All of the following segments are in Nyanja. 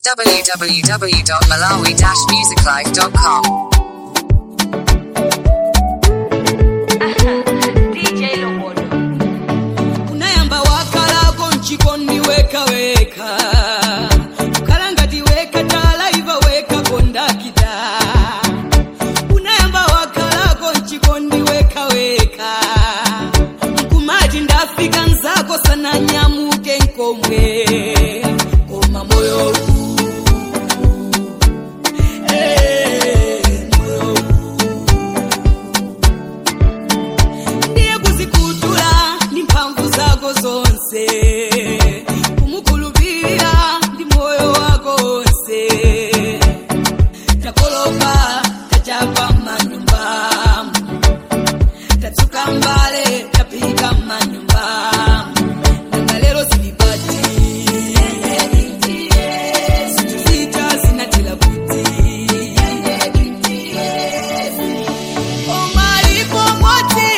www.malawi-musiclife.com. DJ Lobodo. Unayamba wakala konchikoni weka weka. Ukalangati weka tala iva weka kondakita. Unayamba wakala konchikoni weka weka. Mkumaji ndafika nzako sana nyamuke nkomwe. Koma moyo kumukulubira ndi moyo wako wonse takolopa tachapa manyumba tatsuka mbale tapika manyumba nanga lero silipati sita sinatila kuti omalipo mwati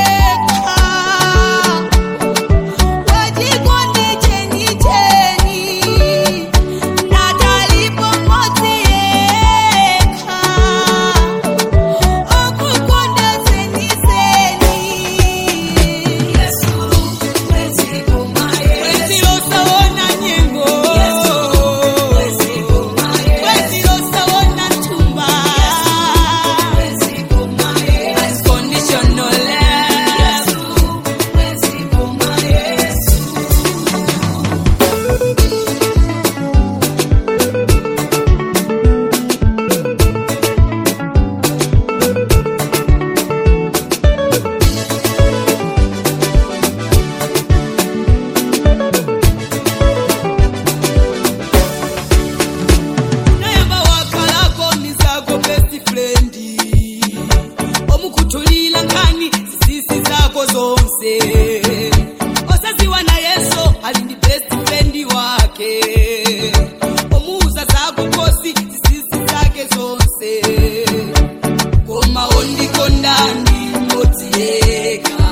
omukutulila nkani sisi zako zonse osaziwa na Yesu alindi best friend wake omuuza zako kosi sisi zake zonse koma ondikondani motieka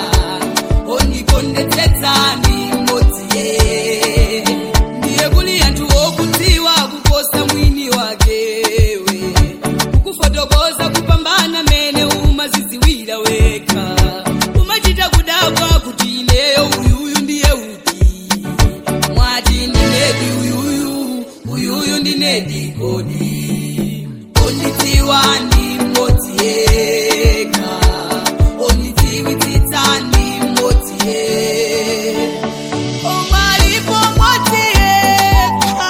ondikondetetsani motie ndiye kuli anthu okutiwa kuposa mwini wakewe kukufotokoza kupambana mene umaziziwira weka umachita kudabwa kuti ineyo uyuyu ndiye uti mwati ndinedi uyuyu ndinedi kodi onditiwa ndi motieka onditiwititsani motie omalipo motieka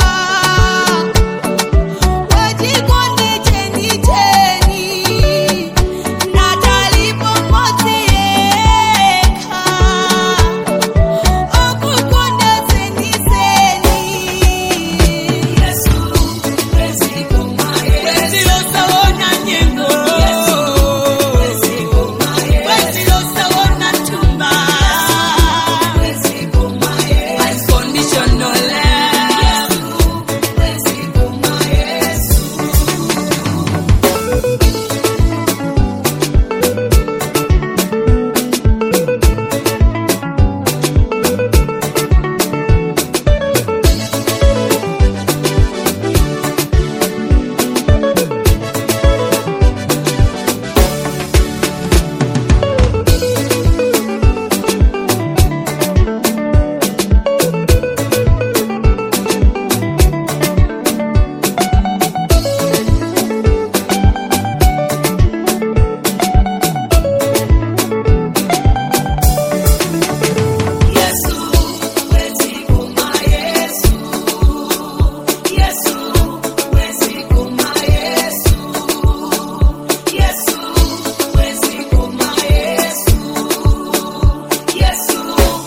wajikondi cheni cheni natalipo motieka okukonda seni seni Yesu wezi kumaye wezi osawona nyengo Yesu wezi kumaye wezi osawona tumba wezi kumaye unconditional love wezi kumaye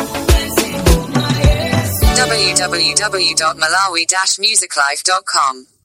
www.malawi-musiclife.com.